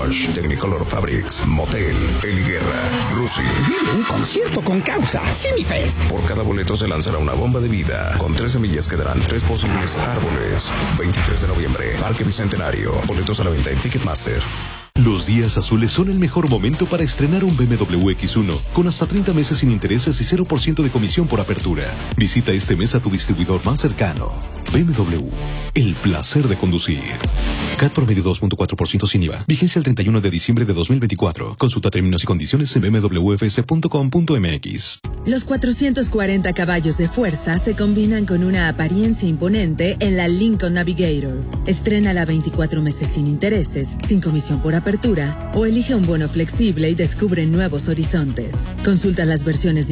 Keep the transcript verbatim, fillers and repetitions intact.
Bosch, Technicolor Fabrics, Motel, El Guerra, Rusi. Vive un concierto con causa, Cinefest. Por cada boleto se lanzará una bomba de vida. Con tres semillas quedarán tres posibles árboles. veintitrés de noviembre, Parque Bicentenario. Boletos a la venta en Ticketmaster. Los días azules son el mejor momento para estrenar un B M W X uno con hasta treinta meses sin intereses y cero por ciento de comisión por apertura. Visita este mes a tu distribuidor más cercano. B M W, el placer de conducir. C A T promedio dos punto cuatro por ciento sin I V A. Vigencia el treinta y uno de diciembre de dos mil veinticuatro. Consulta términos y condiciones en b m w f s punto com punto m x. Los cuatrocientos cuarenta caballos de fuerza se combinan con una apariencia imponente en la Lincoln Navigator. Estrénala veinticuatro meses sin intereses, sin comisión por apertura, o elige un bono flexible y descubre nuevos horizontes. Consulta las versiones